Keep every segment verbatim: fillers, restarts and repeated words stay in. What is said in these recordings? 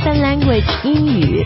Spoken Language 英语。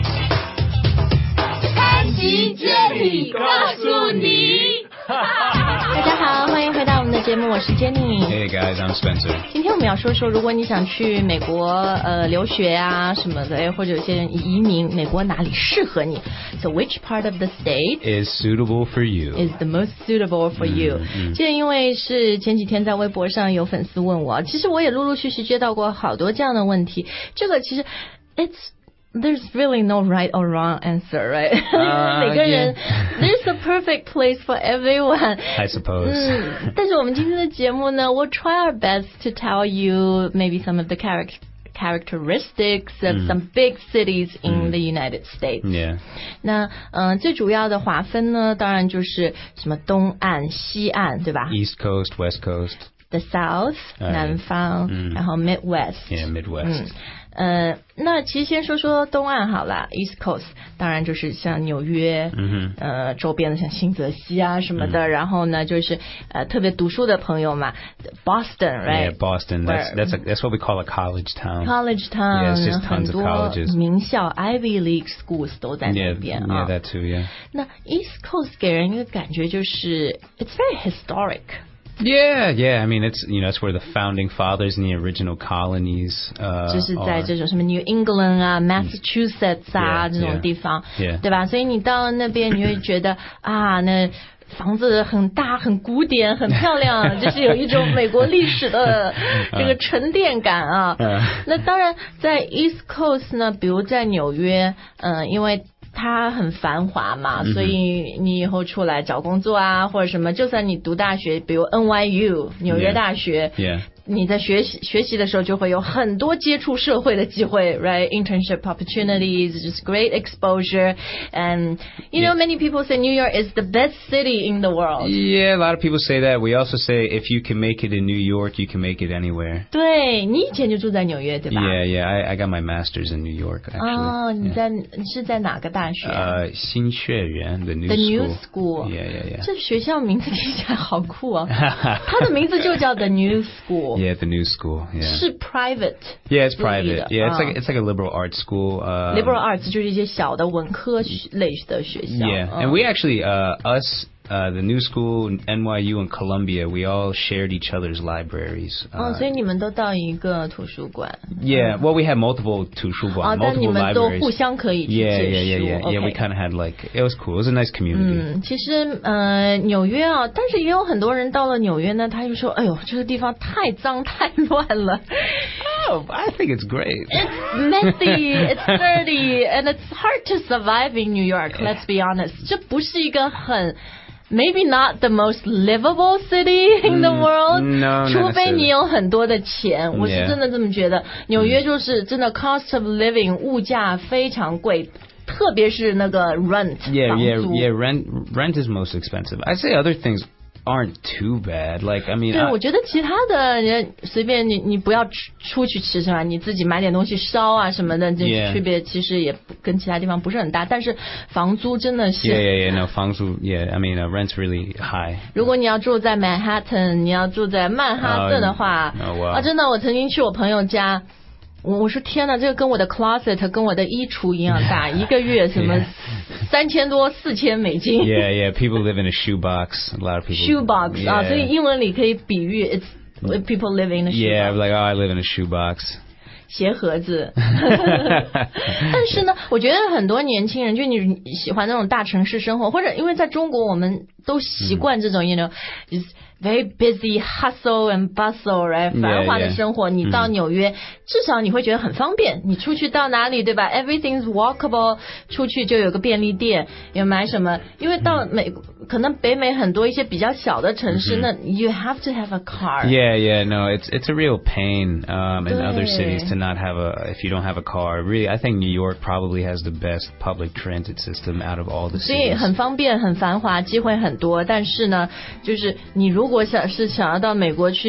潘吉接力告诉你。 大家好，欢迎回到我们的节目，我是 Jenny。 Hey guys, I'm Spencer. 今天我们要说说，如果你想去美国呃留学啊什么的，或者有些人移民，美国哪里适合你 ？So which part of the state is suitable for you? is the most suitable for you？ 嗯， 这因为是前几天在微博上有粉丝问我，其实我也陆陆续续接到过好多这样的问题。这个其实 it's。There's really no right or wrong answer, right? Uh, 每个人 yeah. There's a perfect place for everyone. I suppose. 嗯，但是我们今天的节目呢 we'll try our best to tell you maybe some of the charac- characteristics of、嗯、some big cities in、嗯、the United States. Yeah. 那呃最主要的划分呢，当然就是什么东岸、西岸，对吧？ East Coast, West Coast. The South、uh, 南方、嗯、然后 Midwest. Yeah, Midwest. 嗯呃，那其实先说说东岸好了 ，East Coast， 当然就是像纽约，嗯呃，周边的像新泽西啊什么的，嗯、然后呢，就是呃特别读书的朋友嘛 ，Boston， right？ Yeah, Boston. That's that's a, that's what we call a college town. College town. Yeah, it's just tons of colleges. 很多名校 Ivy League schools 都在那边 yeah, 啊。 Yeah, that too. Yeah. 那 East Coast 给人一个感觉就是，it's very historic。Yeah, yeah. I mean, it's you know, it's where the founding fathers and the original colonies. 呃， 就是在这种什么 New England 啊、Massachusetts 啊这种地方，对吧？所以你到那边，你会觉得啊，那房子很大、很古典、很漂亮，就是有一种美国历史的这个沉淀感啊。那当然，在 East Coast 呢，比如在纽约，嗯，因为它很繁华嘛，所以你以后出来找工作啊，或者什么，就算你读大学，比如 N Y U 纽约大学， yeah, yeah. 你在学习学习的时候就会有很多接触社会的机会 right internship opportunities just great exposure and you know yeah. many people say New York is the best city in the world. Yeah, a lot of people say that. We also say if you can make it in New York, you can make it anywhere. 对，你以前就住在纽约对吧？ Yeah, yeah. I, I got my master's in New York actually. 哦，你在你是在哪个大学？ 呃，新学院 the new the school. New School. Yeah, yeah, yeah. 这学校名字听起来好酷哦。它的名字就叫 The New School. Yeah, the new school. Yeah. 是 private. Yeah, it's private. Yeah, it's like it's like a liberal arts school. Uh, liberal arts 就是一些小的文科类的学校。 Yeah, and we actually uh us. Uh, the new school, N Y U and Columbia, we all shared each other's libraries. Uh, 哦，所以你们都到一个图书馆。 Yeah, well, we had multiple 图书馆， 哦， multiple 但你们都 libraries. 互相可以去借书。 Yeah, yeah, yeah, yeah. Okay. Yeah, we kind of had like it was cool. It was a nice community. 嗯，其实呃纽约啊，但是也有很多人到了纽约呢，他就说，哎呦，这个地方太脏太乱了。 Oh, I think it's great. It's messy, it's dirty, and it's hard to survive in New York. Let's be honest. 这不是一个很Maybe not the most livable city in the world. No, 除非你有很多的钱， Yeah. 我是真的这么觉得。纽约就是真的 cost of living 物价非常贵，特别是那个 rent Yeah, 房 yeah, 租。 yeah. Rent, rent is most expensive. I'd say other things aren't too bad. Like, I mean, 对， I, 我觉得其他的人随便你，你不要出去吃是吧？你自己买点东西烧啊什么的，这 Yeah. 区别其实也跟其他地方不是很大。但是房租真的是 Yeah, yeah, yeah. No, 房租 Yeah, I mean, uh, rent's really high. 如果你要住在 Manhattan， 你要住在曼哈顿的话， oh, oh, wow. 啊，真的，我曾经去我朋友家。我我说天哪，这个跟我的 closet 跟我的衣橱一样大，一个月什么三千多四千美金。 Yeah, yeah. People live in a shoebox. A lot of people. Shoebox、yeah. 啊，所以英文里可以比喻 it's people live in a shoebox. Yeah, like oh, I live in a shoebox. 鞋盒子。但是呢，我觉得很多年轻人就你喜欢那种大城市生活，或者因为在中国我们都习惯这种、嗯、you know is very busy hustle and bustle right 繁华的生活。 yeah, yeah. 你到纽约、嗯、至少你会觉得很方便，你出去到哪里对吧 everything's walkable， 出去就有个便利店，有买什么，因为到美、嗯、可能北美很多一些比较小的城市、嗯、那 you have to have a car. Yeah, yeah, no, it's it's a real pain um, in other cities to not have a, if you don't have a car. Really, I think New York probably has the best public transit system out of all the cities. 所以很方便很繁华，机会很多，但是呢就是你如果想是想要到美国去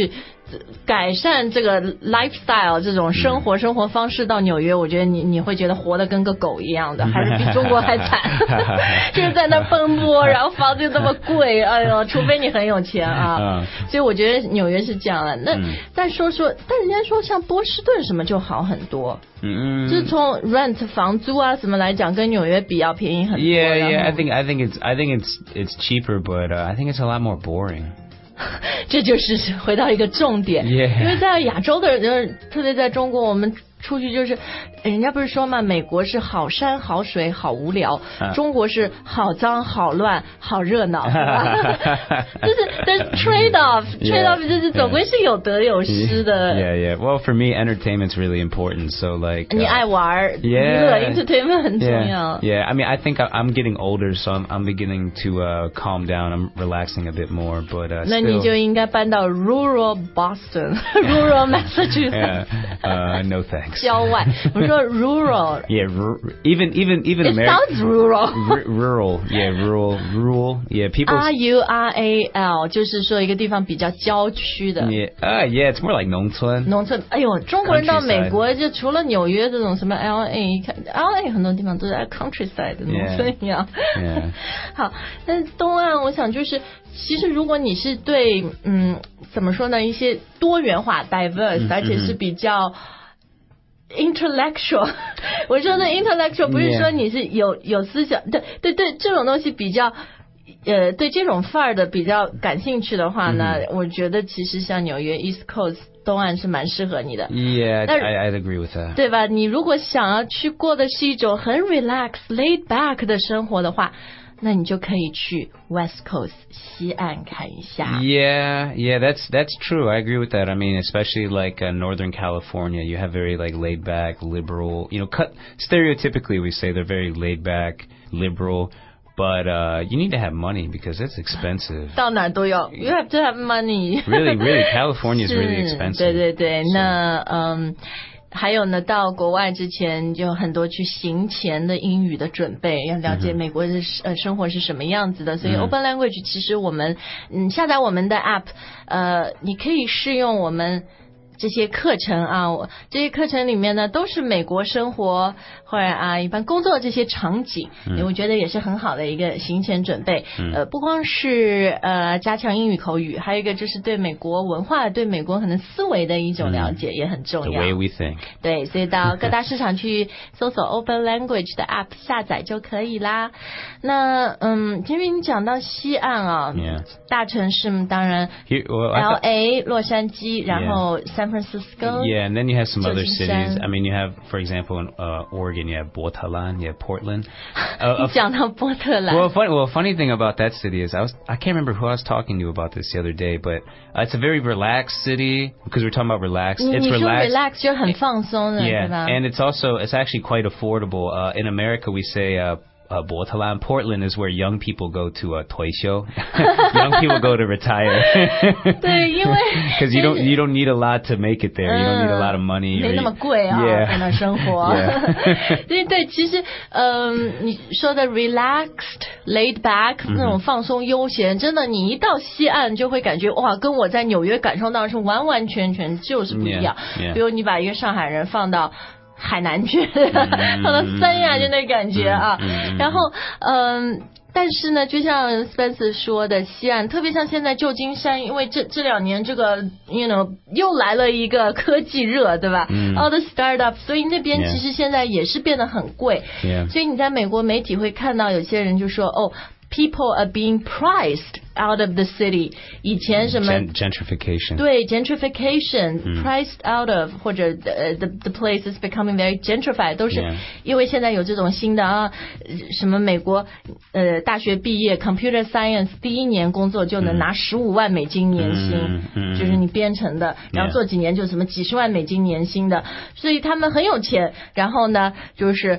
改善这个 lifestyle 这种生活、嗯、生活方式到纽约，我觉得你你会觉得活得跟个狗一样的，还是比中国还惨。就是在那奔波，然后房子又那么贵，哎呦，除非你很有钱啊。所以我觉得纽约是这样的。那、嗯、再说说，但人家说像波士顿什么就好很多。嗯，就是从 rent 房租啊什么来讲，跟纽约比要便宜很多。 Yeah, yeah. I think I think it's I think it's it's cheaper, but、uh, I think it's a lot more boring. 这就是回到一个重点， yeah. 因为在亚洲的人，特别在中国，我们出去就是人家不是说嘛，美国是好山好水好无聊，啊、中国是好脏好乱好热闹，就是但是 trade off trade off 就是总归是有得有失的。 Yeah, yeah. Well, for me, entertainment's really important. So like, 你爱玩，娱乐 entertainment 很重要。 Yeah, I mean, I think I'm getting older, so I'm I'm beginning to uh, calm down. I'm relaxing a bit more, but uh, 那你就应该搬到 rural Boston, rural Massachusetts. Yeah, uh, no thanks. 郊外，我说 rural. Yeah, even even even It America. sounds rural. Rural, yeah, rural, rural. Yeah, people. R U R A L 就是说一个地方比较郊区的。 Yeah, uh, yeah, it's more like 农村。 农村，哎呦，中国人到美国就除了纽约这种什么 L A，L A 很多地方都在 countryside 的农村一样。 Yeah. 好，但是东岸，我想就是，其实如果你是对，嗯，怎么说呢，一些多元化 diverse，、嗯、而且是比较。intellectual 我说的 intellectual 不是说你是有有思想，对对对，这种东西比较呃对这种范儿的比较感兴趣的话呢、嗯、我觉得其实像纽约 East Coast 东岸是蛮适合你的。 Yeah, I, I'd agree with that. 对吧，你如果想要去过的是一种很 relax laid back 的生活的话，那你就可以去 West Coast 西岸看一下。 Yeah, yeah, that's that's true. I agree with that. I mean, especially like uh, Northern California, you have very like laid back, liberal, you know, cut stereotypically we say they're very laid back, liberal, but uh, you need to have money because it's expensive. 到哪都要 You have to have money. Really, really, California is really expensive. 对对对，那嗯。还有呢，到国外之前就很多去行前的英语的准备，要了解美国的、mm-hmm. 呃生活是什么样子的，所以 Open Language 其实我们嗯下载我们的 app， 呃，你可以试用我们这些课程啊，我这些课程里面呢都是美国生活或者啊一般工作这些场景，嗯、我觉得也是很好的一个行前准备。嗯、呃，不光是呃加强英语口语，还有一个就是对美国文化、对美国可能思维的一种了解、嗯、也很重要。 The way we think. 对，所以到各大市场去搜索 Open Language 的 app 下载就可以啦。那嗯，因为你讲到西岸啊， yeah. 大城市当然 Here, well, L A 洛杉矶，然后 San Francisco. Yeah, and then you have some other cities. I mean, you have, for example, in uh, Oregon, you have Portland, you have Portland. Uh, 你讲到波特兰 well, funny, well, funny thing about that city is I was I can't remember who I was talking to about this the other day, but uh, it's a very relaxed city because we're talking about relaxed. It's 你说 relaxed. relax 就很放松的， Yeah, 对吧？ and it's also it's actually quite affordable. Uh, in America, we say. Uh, Uh, Portland, Portland is where young people go to uh, 退休. Young people go to retire. 对，因为 because you don't you don't need a lot to make it there. You don't need a lot of money. 没那么贵啊， yeah. 在那生活。对对，其实嗯，你说的 relaxed, laid back 那种放松悠闲，真的，你一到西岸就会感觉哇，跟我在纽约感受到的是完完全全就是不一样。 Yeah, yeah. 比如你把一个上海人放到海南去，放到三亚就那感觉啊，嗯、然后嗯。但是呢，就像 Spencer 说的，西岸特别像现在旧金山，因为这这两年这个 you know 又来了一个科技热，对吧？嗯、All the startup， 所以那边其实现在也是变得很贵。 Yeah. 所以你在美国媒体会看到有些人就说，哦 ，people are being priced out of the city。以前什么 gentrification？ 对 gentrification、嗯、priced out of 或者 the, the the place is becoming very gentrified， 都是因为现在有这种新的啊，什么美国呃大学毕业 computer science 第一年工作就能拿十五万美金年薪，嗯嗯、就是你编程的，然后做几年就什么几十万美金年薪的，所以他们很有钱，然后呢就是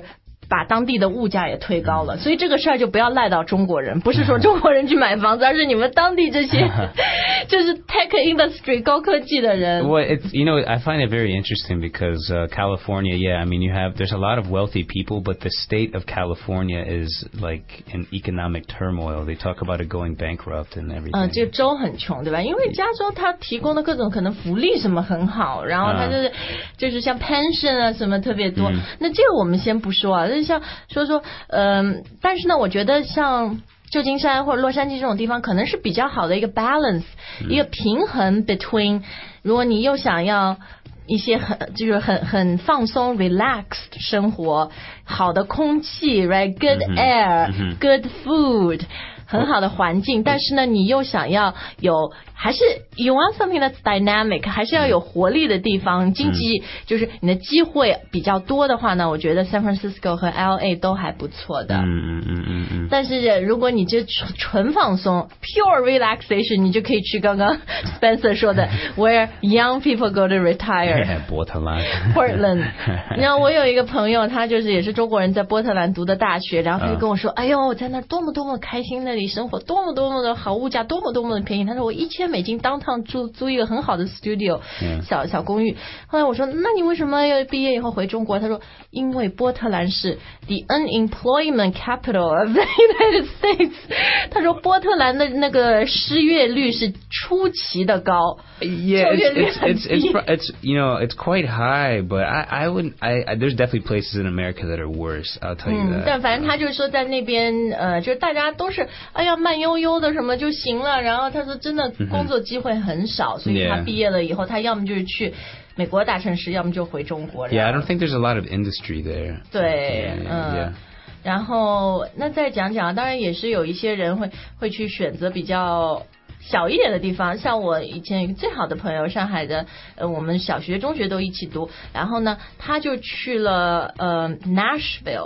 把当地的物价也推高了，所以这个事儿就不要赖到中国人，不是说中国人去买房子，而是你们当地这些就是 tech industry 高科技的人。 Well, it's, you know, I find it very interesting because uh, California, yeah, I mean, you have, there's a lot of wealthy people, but the state of California is like in economic turmoil. They talk about it going bankrupt and everything. 嗯，这个州很穷，对吧？因为加州它提供的各种可能福利什么很好，然后它就是、uh, 就是像 pension 啊什么特别多。嗯、那这个我们先不说啊，就是像说说，嗯、呃，但是呢，我觉得像旧金山或者洛杉矶这种地方，可能是比较好的一个 balance，、嗯、一个平衡 between， 如果你又想要一些很就是很很放松 relaxed 生活，好的空气 right good air、嗯、good food。很好的环境，但是呢，你又想要有，还是 you want something that's dynamic， 还是要有活力的地方，经济就是你的机会比较多的话呢，我觉得 San Francisco 和 L A 都还不错的。 嗯嗯嗯嗯嗯。 但是如果你就纯放松 ，pure relaxation， 你就可以去刚刚 Spencer 说的 ，where young people go to retire。 波特兰 ，Portland。你知道我有一个朋友，他就是也是中国人，在波特兰读的大学，然后他就跟我说：“哎呦，我在那多么多么开心那里。”生活多么多么的好，物价多么多么的便宜。他说我一千美金当趟租租一个很好的 studio，、嗯、小小公寓。后来我说，那你为什么要毕业以后回中国？他说，因为波特兰是 the unemployment capital of the United States。他说波特兰的那个失业率是出奇的高。 Yeah, it's it's, it's it's it's you know it's quite high, but I I wouldn't I, I there's definitely places in America that are worse. I'll tell you that. 嗯，但反正他就是说在那边呃，就是大家都是哎呀慢悠悠的什么就行了。然后他说真的工作机会很少， 所以他毕业了以后，他要么就是去美国大城市，要么就回中国。 Yeah, I don't think there's a lot of industry there. 对，嗯。Yeah. 然后那再讲讲，当然也是有一些人会会去选择比较小一点的地方，像我以前一个最好的朋友，上海的，呃，我们小学、中学都一起读。然后呢，他就去了呃 Nashville，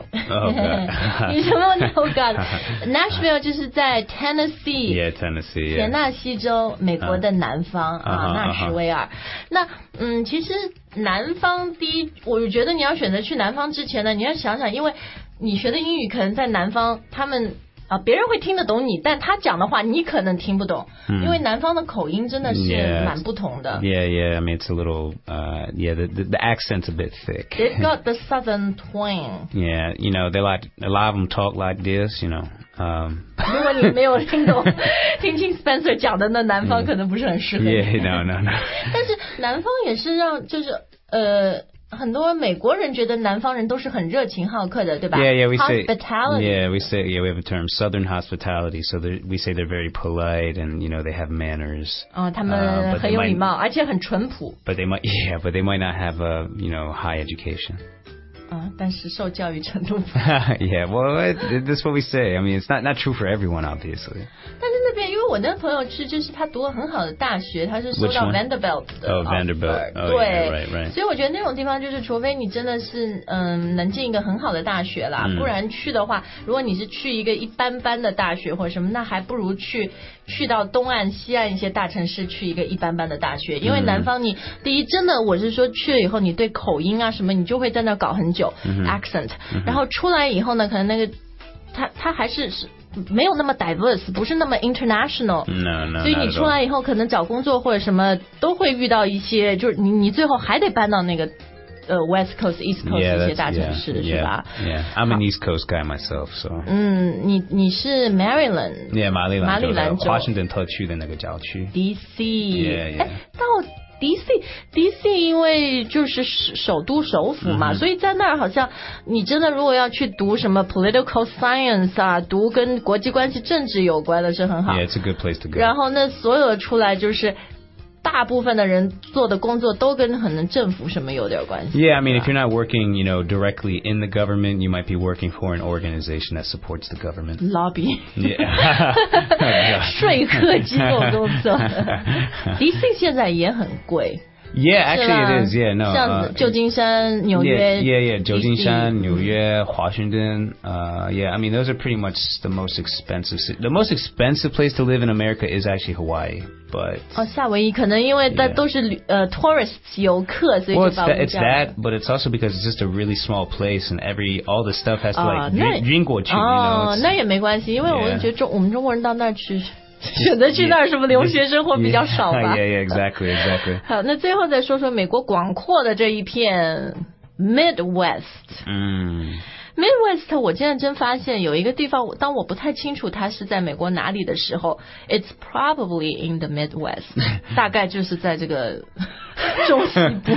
okay. 你什么 Oh God， Nashville 就是在 Tennessee， yeah, Tennessee， 田纳西州，美国的南方、uh, 啊，纳什维尔。Uh-huh. 那嗯，其实南方第一，我觉得你要选择去南方之前呢，你要想想，因为你学的英语可能在南方，他们。啊，别人会听得懂你，但他讲的话你可能听不懂，嗯、因为南方的口音真的是蛮不同的。 Yeah, yeah. I mean, it's a little, uh, yeah. The, the the accent's a bit thick. They've got the southern twang. Yeah, you know, they like a lot of them talk like this. You know. Um, 如果你没有听懂，听听 Spencer 讲的，那南方可能不是很适合你。 Yeah, no, no, no. 但是南方也是让，就是呃。很多美国人觉得南方人都是很热情好客的，对吧？ Yeah, yeah, we say hospitality. Yeah, we say yeah, we have a term Southern hospitality. So we say they're very polite and you know they have manners. 哦，他们很有礼貌，而且很淳朴。 But they might, yeah, but they might not have a you know high education. 啊，但是受教育程度。 Yeah, well, it, that's what we say. I mean, it's not not true for everyone, obviously. 但是那边，因为我那朋友去，就是他读了很好的大学，他是收到 Vanderbilt 的 Oh, Vanderbilt. Oh, 对 yeah, right, right. 所以我觉得那种地方就是，除非你真的是嗯能进一个很好的大学啦，嗯、不然去的话，如果你是去一个一般般的大学或者什么，那还不如去去到东岸、西岸一些大城市去一个一般般的大学，因为南方你、嗯、第一真的我是说去了以后，你对口音啊什么，你就会在那搞很久、嗯、accent，、嗯、然后出来以后呢，可能那个他他还是是。没有那么 diverse， 不是那么 international，no, no, 所以你出来以后可能找工作或者什么都会遇到一些，就是你你最后还得搬到那个呃 West Coast East Coast 一些大城市 yeah, 是吧 yeah, yeah. I'm an East Coast guy myself, so 嗯，你你是 Maryland yeah 马里兰马里兰州华盛顿特区的那个郊区 D C yeah, yeah. 哎到D C D C 因为就是首都首府嘛、嗯、所以在那儿好像你真的如果要去读什么 political science 啊，读跟国际关系政治有关的是很好 Yeah, it's a good place to go. 然后那所有的出来就是大部分的人做的工作都跟可能政府什么有点关系。 Yeah, I mean, if you're not working, you know, directly in the government, you might be working for an organization that supports the government. Lobby. Yeah. 说客机构工作。D C 现在也很贵。 Yeah, actually it is. Yeah, no. 像旧金山、纽约 Yeah, yeah, yeah. 旧金山、纽约、华盛顿 Uh, yeah, I mean, those are pretty much the most expensive. The most expensive place to live in America is actually Hawaii, but 哦，夏威夷可能因为它都是呃 tourists 游客，所以 well, 就 it's 把 that, 物 it's 价 that, but it's also because it's just a really small place and every all the stuff has to 啊 like 那晕晕过去 you know. 哦， it's- 那也没关系，因为我们 Yeah. 觉得中我们中国人到那儿去选择去那儿是不是留学生活比较少吧 Yeah, yeah, exactly, exactly. 好，那最后再说说美国广阔的这一片 Midwest。 Mm. Midwest 我现在真发现有一个地方，当我不太清楚它是在美国哪里的时候 It's probably in the Midwest 大概就是在这个中西部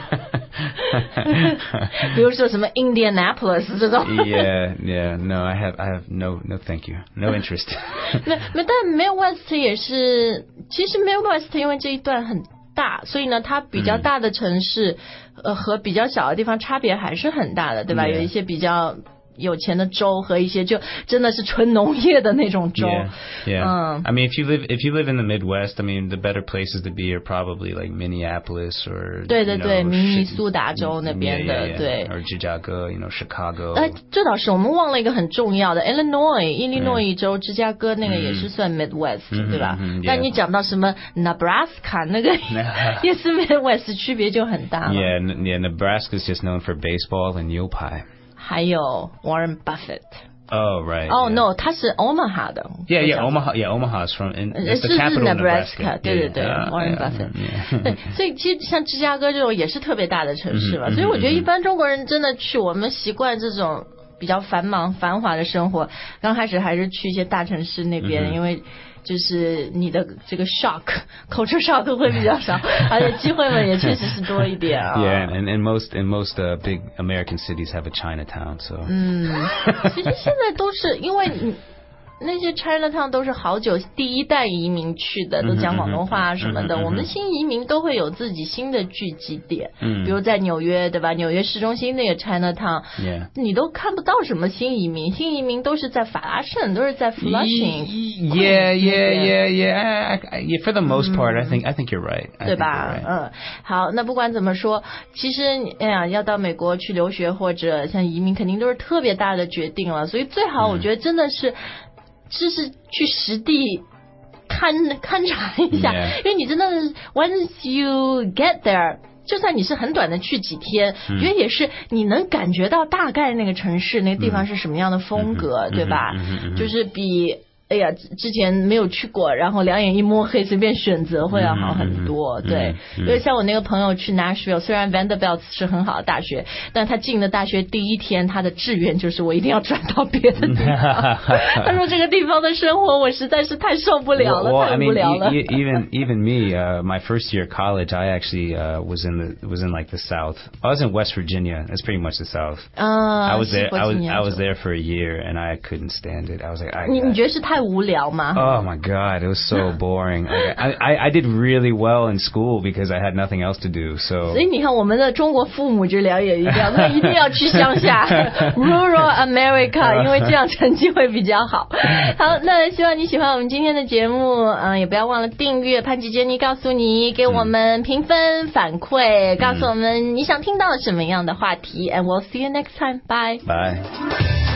比如说什么 Indianapolis 这种 Yeah, yeah, no, I have, I have no, no, thank you, no interest. 没没，但 Midwest 也是，其实 Midwest 因为这一段很大，所以呢，它比较大的城市，嗯、呃，和比较小的地方差别还是很大的，对吧？ Yeah. 有一些比较有钱的州和一些就真的是纯农业的那种州。 Yeah, yeah. 嗯 I mean, if you live if you live in the Midwest, I mean, the better places to be are probably like Minneapolis or 对对对， you know, 明尼 Chi- 苏达州那边的， yeah, yeah, yeah. 对。 or Chicago, you know, Chicago. 哎，这倒是我们忘了一个很重要的 Illinois 伊利诺伊州芝加哥那个也是算 Midwest、 嗯、 对吧？ 嗯嗯 yeah. 但你讲到什么 Nebraska 那个也是 Midwest 区别就很大了。 Yeah, n- yeah. Nebraska's just known for baseball and 牛排。 还有 Warren Buffett。 Oh, right. Oh yeah. no， 他是 Omaha 的。 Yeah, yeah, Omaha. Yeah, Omaha's from. In, 呃 it's 是 the 是 capital of Nebraska， Nebraska. 对对对 Yeah, Warren yeah, Buffett。 yeah. 对，所以其实像芝加哥这种也是特别大的城市嘛， 嗯嗯所以我觉得一般中国人真的去，我们习惯这种比较繁忙繁华的生活，刚开始还是去一些大城市那边， 嗯因为就是你的这个 shock culture shock 会比较少，而且机会们也确实是多一点啊。 Yeah, and, and most and most uh, big American cities have a Chinatown. So. 嗯，其实现在都是因为你那些 Chinatown 都是好久第一代移民去的，都讲广东话什么的。 嗯嗯嗯嗯我们新移民都会有自己新的聚集点， 嗯比如在纽约，对吧？纽约市中心那个 Chinatown， Yeah. 你都看不到什么新移民，新移民都是在法拉盛，都是在 Flushing。 Yeah, yeah, yeah, yeah. I, I, yeah. For the most part, I think I think you're right. I 对 think 吧 you're right. 嗯，好，那不管怎么说，其实哎呀，要到美国去留学或者像移民，肯定都是特别大的决定了，所以最好我觉得真的是，就是去实地勘勘察一下 Yeah. 因为你真的是 once you get there。就算你是很短的去几天，我觉得也是你能感觉到大概那个城市那个地方是什么样的风格，对吧？就是比哎呀之前没有去过，然后两眼一摸黑随便选择会要好很多。对，因为像我那个朋友去 Nashville， 虽然 Vanderbilt 是很好的大学，但他进了大学第一天，他的志愿就是我一定要转到别的地方。他说这个地方的生活我实在是太受不了了， Well, well 太 I 无 mean, 聊了。 e- e- even even me, uh, my first year of college, I actually uh, was in the was in like the South. I was in West Virginia. That's pretty much the South. 啊 I was 西 there. 伯 I 基 was 尼亚 I was 州 there for a year, and I couldn't stand it. I was like, I. 你 I 你觉得是太无聊吗？ Oh my God, it was so boring. Like, I, I I did really well in school because I had nothing else to do. So. 所以你看，我们的中国父母就了解一样，那一定要去乡下 rural America， 因为这样成绩会比较好。好，那希望你喜欢我们今天的节目，嗯，也不要忘了订阅潘吉珍妮告诉你，给我们评分反馈，告诉我们你想听到什么样的话题。And we'll see you next time. Bye. Bye.